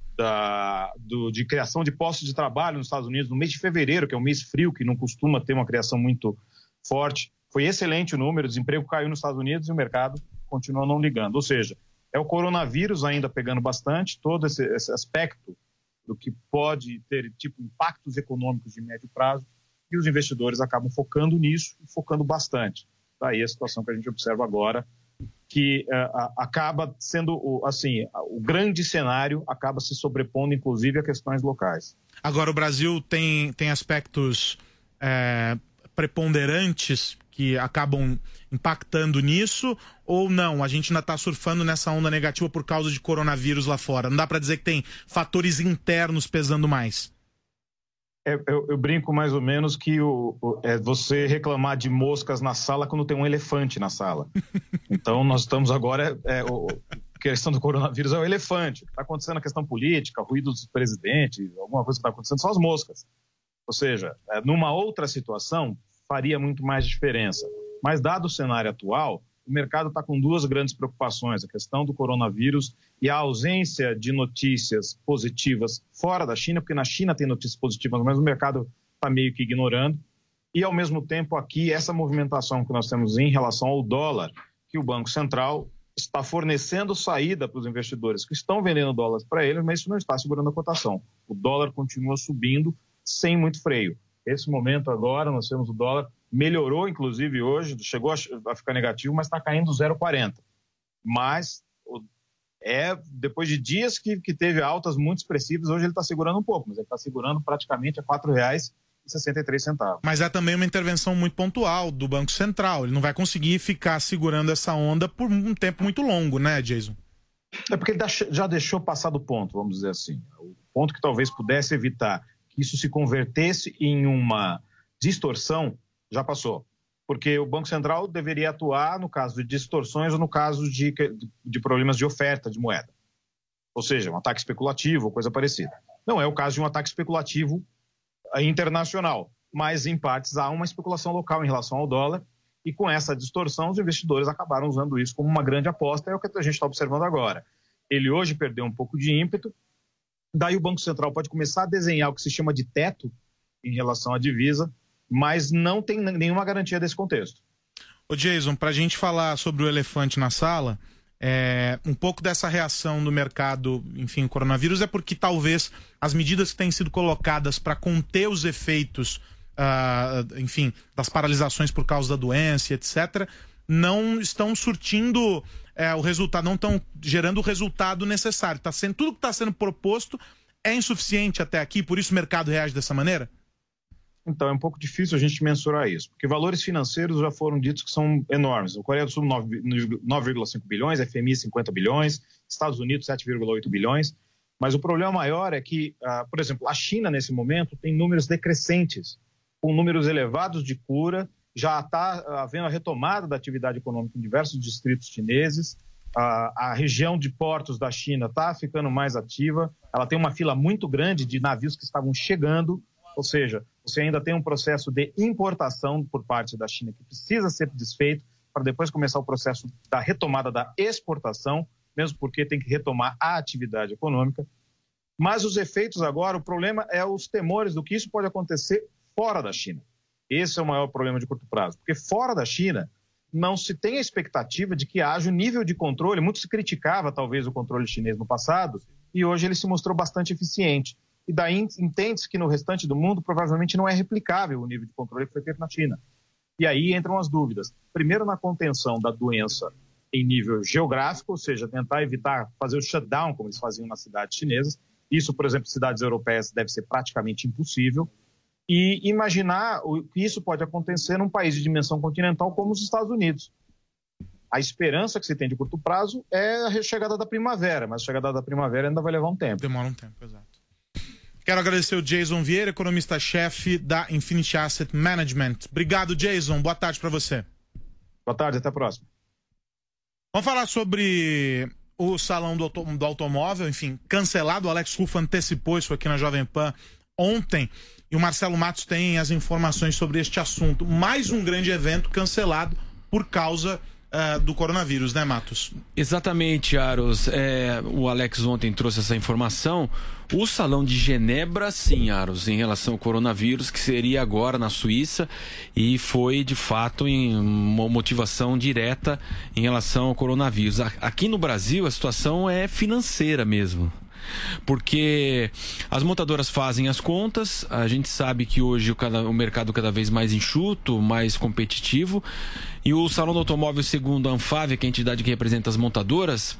da, do, de criação de postos de trabalho nos Estados Unidos no mês de fevereiro, que é um mês frio, que não costuma ter uma criação muito forte. Foi excelente o número, o desemprego caiu nos Estados Unidos e o mercado continua não ligando. Ou seja, é o coronavírus ainda pegando bastante, todo esse, esse aspecto do que pode ter tipo impactos econômicos de médio prazo, e os investidores acabam focando nisso e focando bastante. Daí a situação que a gente observa agora, que uh, acaba sendo, o, assim, o grande cenário acaba se sobrepondo, inclusive, a questões locais. Agora, o Brasil tem, tem aspectos é, preponderantes que acabam impactando nisso, ou não? A gente ainda está surfando nessa onda negativa por causa de coronavírus lá fora. Não dá para dizer que tem fatores internos pesando mais? É, eu, eu brinco mais ou menos que o, o, é você reclamar de moscas na sala quando tem um elefante na sala. Então, nós estamos agora... É, o, a questão do coronavírus é o elefante. Está acontecendo a questão política, ruído dos presidentes, alguma coisa que está acontecendo, são as moscas. Ou seja, é, numa outra situação, faria muito mais diferença. Mas, dado o cenário atual, o mercado está com duas grandes preocupações, a questão do coronavírus e a ausência de notícias positivas fora da China, porque na China tem notícias positivas, mas o mercado está meio que ignorando. E, ao mesmo tempo, aqui, essa movimentação que nós temos em relação ao dólar, que o Banco Central está fornecendo saída para os investidores que estão vendendo dólares para eles, mas isso não está segurando a cotação. O dólar continua subindo sem muito freio. Esse momento agora, nós temos o dólar, melhorou inclusive hoje, chegou a ficar negativo, mas está caindo zero vírgula quarenta. Mas é depois de dias que, que teve altas muito expressivas, hoje ele está segurando um pouco, mas ele está segurando praticamente a quatro reais e sessenta e três centavos. Mas é também uma intervenção muito pontual do Banco Central. Ele não vai conseguir ficar segurando essa onda por um tempo muito longo, né, Jason? É porque ele já deixou passar do ponto, vamos dizer assim. O ponto que talvez pudesse evitar que isso se convertesse em uma distorção, já passou. porque o Banco Central deveria atuar no caso de distorções ou no caso de, de problemas de oferta de moeda. Ou seja, um ataque especulativo ou coisa parecida. Não é o caso de um ataque especulativo internacional, mas em partes há uma especulação local em relação ao dólar, e com essa distorção os investidores acabaram usando isso como uma grande aposta, é o que a gente está observando agora. Ele hoje perdeu um pouco de ímpeto, daí o Banco Central pode começar a desenhar o que se chama de teto em relação à divisa, mas não tem nenhuma garantia desse contexto. Ô Jason, para a gente falar sobre o elefante na sala, é, um pouco dessa reação do mercado, enfim, o coronavírus, é porque talvez as medidas que têm sido colocadas para conter os efeitos, uh, enfim, das paralisações por causa da doença, etcétera, não estão surtindo é, o resultado, não estão gerando o resultado necessário. Tá sendo, tudo que está sendo proposto é insuficiente até aqui, por isso o mercado reage dessa maneira? Então, é um pouco difícil a gente mensurar isso, porque valores financeiros já foram ditos que são enormes. O Coreia do Sul, nove vírgula cinco bilhões, F M I, cinquenta bilhões, Estados Unidos, sete vírgula oito bilhões. Mas o problema maior é que, uh, por exemplo, a China, nesse momento, tem números decrescentes, com números elevados de cura, já está havendo a retomada da atividade econômica em diversos distritos chineses, uh, a região de portos da China está ficando mais ativa, ela tem uma fila muito grande de navios que estavam chegando, ou seja, você ainda tem um processo de importação por parte da China que precisa ser desfeito para depois começar o processo da retomada da exportação, mesmo porque tem que retomar a atividade econômica. Mas os efeitos agora, o problema é os temores do que isso pode acontecer fora da China. Esse é o maior problema de curto prazo, porque fora da China não se tem a expectativa de que haja um nível de controle. Muito se criticava talvez o controle chinês no passado e hoje ele se mostrou bastante eficiente. E daí entende-se que no restante do mundo provavelmente não é replicável o nível de controle que foi feito na China. E aí entram as dúvidas. Primeiro, na contenção da doença em nível geográfico, ou seja, tentar evitar fazer o shutdown, como eles faziam nas cidades chinesas. Isso, por exemplo, cidades europeias deve ser praticamente impossível. E imaginar o que isso pode acontecer num país de dimensão continental como os Estados Unidos. A esperança que se tem de curto prazo é a chegada da primavera, mas a chegada da primavera ainda vai levar um tempo. Demora um tempo, exato. Quero agradecer o Jason Vieira, economista-chefe da Infinity Asset Management. Obrigado, Jason. Boa tarde para você. Boa tarde, até a próxima. Vamos falar sobre o Salão do, auto, do Automóvel, enfim, cancelado. O Alex Ruff antecipou isso aqui na Jovem Pan ontem. E o Marcelo Matos tem as informações sobre este assunto. Mais um grande evento cancelado por causa Uh, do coronavírus, né, Matos? Exatamente, Aros. É, o Alex ontem trouxe essa informação. O Salão de Genebra, sim, Aros, em relação ao coronavírus, que seria agora na Suíça, e foi, de fato, em uma motivação direta em relação ao coronavírus. Aqui no Brasil, a situação é financeira mesmo. Porque as montadoras fazem as contas, a gente sabe que hoje o, cada, o mercado cada vez mais enxuto, mais competitivo, e o Salão do Automóvel, segundo a Anfávia, que é a entidade que representa as montadoras,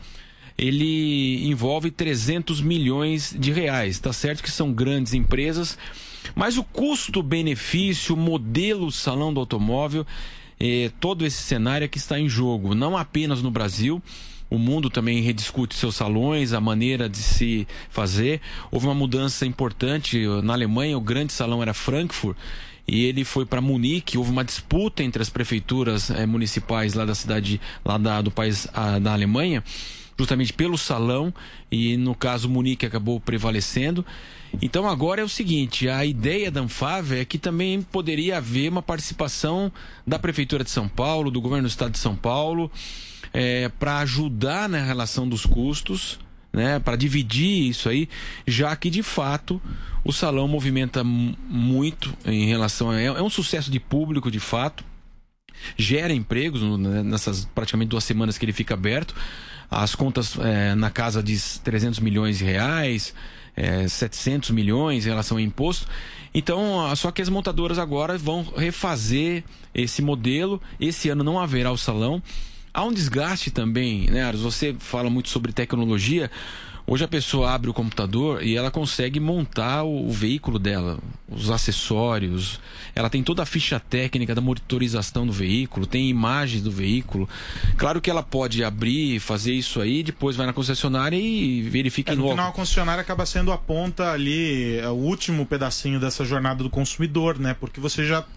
ele envolve trezentos milhões de reais. Tá certo que são grandes empresas, mas o custo-benefício, o modelo Salão do Automóvel, é, todo esse cenário é que está em jogo, não apenas no Brasil. O mundo também rediscute seus salões, a maneira de se fazer. Houve uma mudança importante. Na Alemanha, o grande salão era Frankfurt, e ele foi para Munique. Houve uma disputa entre as prefeituras eh, municipais lá da cidade, lá da, do país a, da Alemanha, justamente pelo salão, e no caso Munique acabou prevalecendo. Então agora é o seguinte, a ideia da Anfávia é que também poderia haver uma participação da Prefeitura de São Paulo, do Governo do Estado de São Paulo, É, para ajudar na relação dos custos, né, para dividir isso aí, já que de fato o salão movimenta muito em relação a... É um sucesso de público, de fato, gera empregos né, nessas praticamente duas semanas que ele fica aberto, as contas é, na casa de trezentos milhões de reais, é, setecentos milhões em relação ao imposto. Então, só que as montadoras agora vão refazer esse modelo. Esse ano não haverá o salão. Há um desgaste também, né, Aros? Você fala muito sobre tecnologia. Hoje a pessoa abre o computador e ela consegue montar o, o veículo dela, os acessórios. Ela tem toda a ficha técnica da monitorização do veículo, tem imagens do veículo. Claro que ela pode abrir, fazer isso aí, depois vai na concessionária e verifica é, no No final, a concessionária acaba sendo a ponta ali, é o último pedacinho dessa jornada do consumidor, né? Porque você já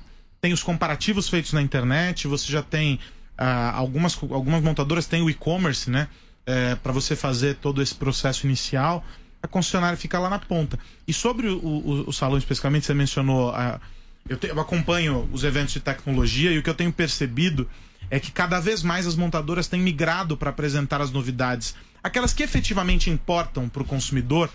tem os comparativos feitos na internet, você já tem uh, algumas, algumas montadoras têm o e-commerce, né? É, para você fazer todo esse processo inicial, a concessionária fica lá na ponta. E sobre o, o, o salão especificamente, você mencionou, uh, eu, te, eu acompanho os eventos de tecnologia e o que eu tenho percebido é que cada vez mais as montadoras têm migrado para apresentar as novidades. Aquelas que efetivamente importam para o consumidor,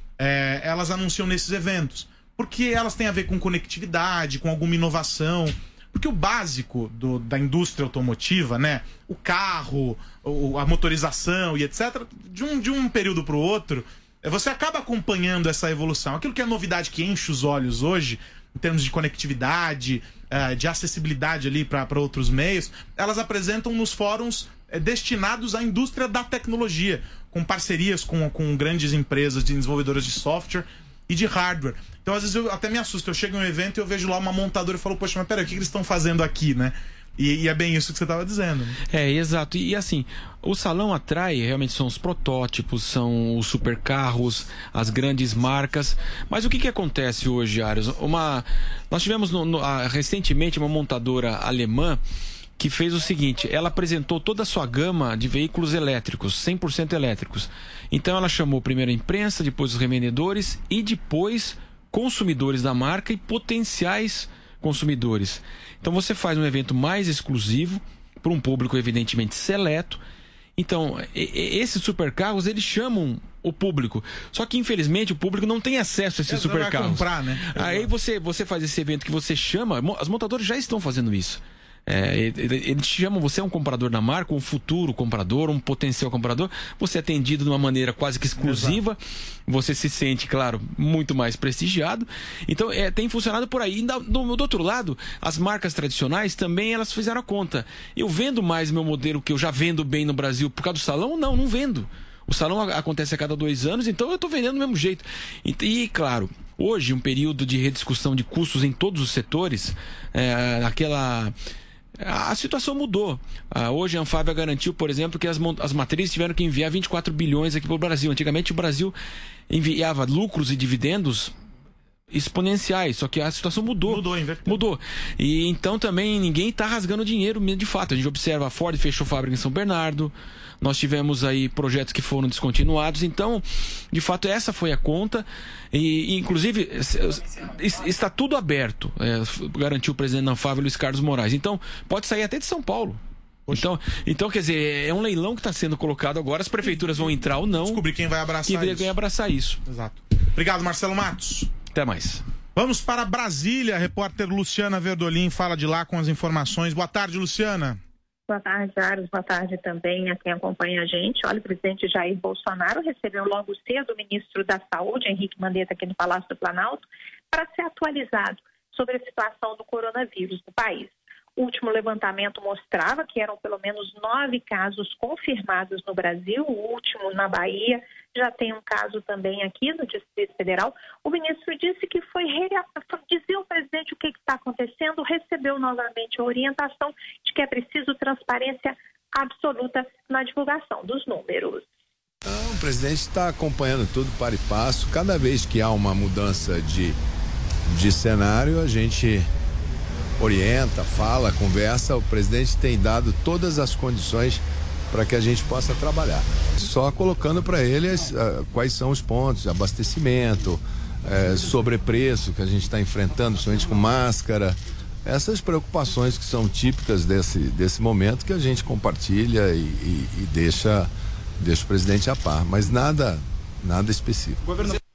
é, elas anunciam nesses eventos. Porque elas têm a ver com conectividade, com alguma inovação. Porque o básico do, da indústria automotiva, né? O carro, o, a motorização e etcétera, de um, de um período para o outro, você acaba acompanhando essa evolução. Aquilo que é novidade que enche os olhos hoje, em termos de conectividade, uh, de acessibilidade ali para outros meios, elas apresentam nos fóruns uh, destinados à indústria da tecnologia, com parcerias com, com grandes empresas de desenvolvedoras de software e de hardware. Então, às vezes, eu até me assusto. Eu chego em um evento e eu vejo lá uma montadora e falo, poxa, mas peraí, o que eles estão fazendo aqui, né? E, e é bem isso que você estava dizendo. Né? É, exato. E, e assim, o salão atrai, realmente são os protótipos, são os supercarros, as grandes marcas. Mas o que, que acontece hoje, Arius? Uma, nós tivemos no, no, a, recentemente uma montadora alemã que fez o seguinte: ela apresentou toda a sua gama de veículos elétricos, cem por cento elétricos. Então ela chamou primeiro a imprensa, depois os revendedores e depois consumidores da marca e potenciais consumidores. Então você faz um evento mais exclusivo para um público evidentemente seleto. Então esses supercarros, eles chamam o público, só que infelizmente o público não tem acesso a esses supercarros. Comprar, né? Aí você, você faz esse evento que você chama, as montadoras já estão fazendo isso. É, eles chamam, você é um comprador da marca, um futuro comprador, um potencial comprador, você é atendido de uma maneira quase que exclusiva. Exato. Você se sente, claro, muito mais prestigiado. Então é, tem funcionado por aí. E do, do outro lado, as marcas tradicionais também, elas fizeram a conta. Eu vendo mais meu modelo que eu já vendo bem no Brasil por causa do salão? Não, não vendo. O salão acontece a cada dois anos, então eu estou vendendo do mesmo jeito. E, e claro, hoje um período de rediscussão de custos em todos os setores, é, aquela... A situação mudou. Ah, hoje a Anfávia garantiu, por exemplo, que as, as matrizes tiveram que enviar vinte e quatro bilhões aqui para o Brasil. Antigamente o Brasil enviava lucros e dividendos exponenciais, só que a situação mudou. Mudou, mudou. E então também ninguém está rasgando dinheiro de fato. A gente observa, a Ford fechou fábrica em São Bernardo, nós tivemos aí projetos que foram descontinuados. Então, de fato, essa foi a conta. E, inclusive, está tudo aberto, é, garantiu o presidente da Anfávia, Luiz Carlos Moraes. Então, pode sair até de São Paulo. Então, então, quer dizer, é um leilão que está sendo colocado agora. As prefeituras vão entrar ou não. Descobrir quem vai abraçar quem isso. vai abraçar isso. Exato. Obrigado, Marcelo Matos. Até mais. Vamos para Brasília. A repórter Luciana Verdolim fala de lá com as informações. Boa tarde, Luciana. Boa tarde, Aros. Boa tarde também a quem acompanha a gente. Olha, o presidente Jair Bolsonaro recebeu logo cedo o ministro da Saúde, Henrique Mandetta, aqui no Palácio do Planalto, para ser atualizado sobre a situação do coronavírus no país. O último levantamento mostrava que eram pelo menos nove casos confirmados no Brasil, o último na Bahia, já tem um caso também aqui no Distrito Federal. O ministro disse que foi dizer ao presidente o que está acontecendo, recebeu novamente a orientação de que é preciso transparência absoluta na divulgação dos números. Não, o presidente está acompanhando tudo para e passo. Cada vez que há uma mudança de, de cenário, a gente orienta, fala, conversa. O presidente tem dado todas as condições para que a gente possa trabalhar. Só colocando para ele as, uh, quais são os pontos, abastecimento, uh, sobrepreço que a gente está enfrentando, principalmente com máscara, essas preocupações que são típicas desse, desse momento que a gente compartilha e, e, e deixa, deixa o presidente a par, mas nada, nada específico.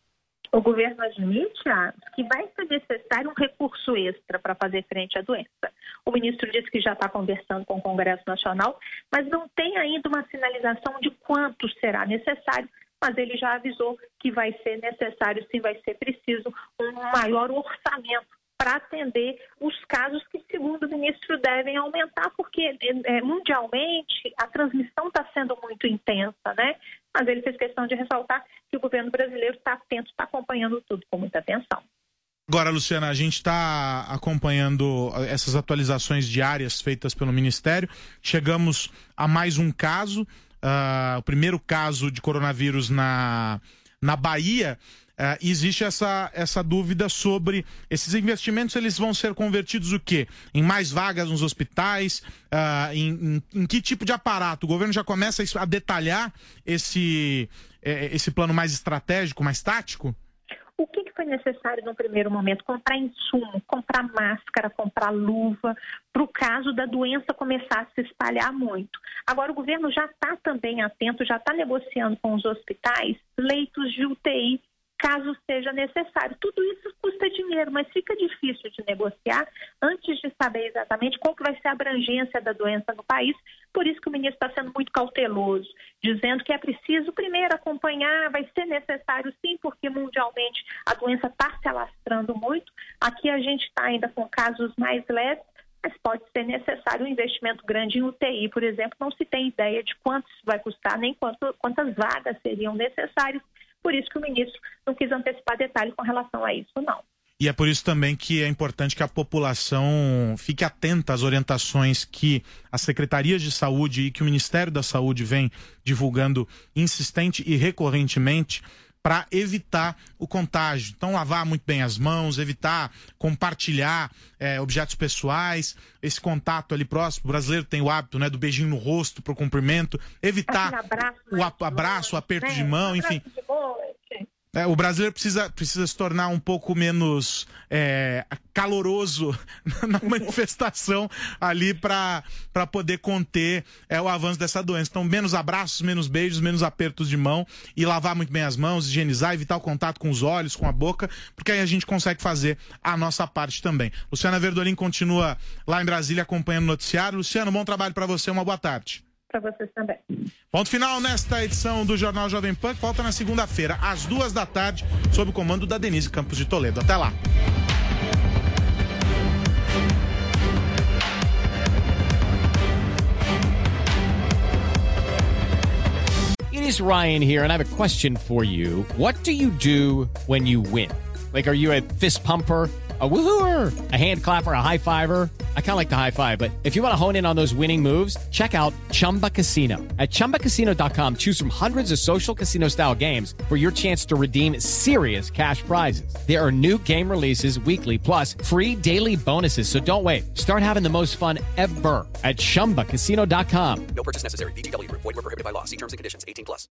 O governo admite que vai ser necessário um recurso extra para fazer frente à doença. O ministro disse que já está conversando com o Congresso Nacional, mas não tem ainda uma sinalização de quanto será necessário, mas ele já avisou que vai ser necessário, sim, vai ser preciso um maior orçamento para atender os casos que, segundo o ministro, devem aumentar, porque é, mundialmente a transmissão está sendo muito intensa, né? Mas ele fez questão de ressaltar que o governo brasileiro está atento, está acompanhando tudo com muita atenção. Agora, Luciana, a gente está acompanhando essas atualizações diárias feitas pelo Ministério. Chegamos a mais um caso, uh, o primeiro caso de coronavírus na, na Bahia. Uh, existe essa, essa dúvida sobre esses investimentos, eles vão ser convertidos o quê? Em mais vagas nos hospitais? Uh, em, em, em que tipo de aparato? O governo já começa a detalhar esse, esse plano mais estratégico, mais tático? O que, que foi necessário no primeiro momento? Comprar insumo, comprar máscara, comprar luva, para o caso da doença começar a se espalhar muito. Agora, o governo já está também atento, já está negociando com os hospitais leitos de U T I, caso seja necessário. Tudo isso custa dinheiro, mas fica difícil de negociar antes de saber exatamente qual que vai ser a abrangência da doença no país. Por isso que o ministro está sendo muito cauteloso, dizendo que é preciso primeiro acompanhar, vai ser necessário sim, porque mundialmente a doença está se alastrando muito. Aqui a gente está ainda com casos mais leves, mas pode ser necessário um investimento grande em U T I, por exemplo. Não se tem ideia de quanto isso vai custar, nem quanto, quantas vagas seriam necessárias. Por isso que o ministro não quis antecipar detalhes com relação a isso, não. E é por isso também que é importante que a população fique atenta às orientações que as secretarias de saúde e que o Ministério da Saúde vem divulgando insistente e recorrentemente para evitar o contágio. Então, lavar muito bem as mãos, evitar compartilhar é, objetos pessoais, esse contato ali próximo. O brasileiro tem o hábito, né, do beijinho no rosto para o cumprimento, evitar abraço, o a, abraço, o aperto né? de mão, enfim. De boa, É, o brasileiro precisa, precisa se tornar um pouco menos é, caloroso na manifestação ali para poder conter é, o avanço dessa doença. Então, menos abraços, menos beijos, menos apertos de mão e lavar muito bem as mãos, higienizar, evitar o contato com os olhos, com a boca, porque aí a gente consegue fazer a nossa parte também. Luciana Verdolim continua lá em Brasília acompanhando o noticiário. Luciano, bom trabalho para você, uma boa tarde. Para vocês também. Ponto final nesta edição do Jornal Jovem Pan, que volta na segunda-feira, às duas da tarde, sob o comando da Denise Campos de Toledo. Até lá. It is Ryan here, and I have a question for you. What do you do when you win? Like, are you a fist pumper, a woohooer, a hand clapper, a high fiver? I kind of like the high five, but if you want to hone in on those winning moves, check out Chumba Casino. At chumba casino dot com, choose from hundreds of social casino style games for your chance to redeem serious cash prizes. There are new game releases weekly, plus free daily bonuses. So don't wait. Start having the most fun ever at chumba casino dot com. No purchase necessary. V G W. Void where prohibited by law. See terms and conditions. eighteen plus.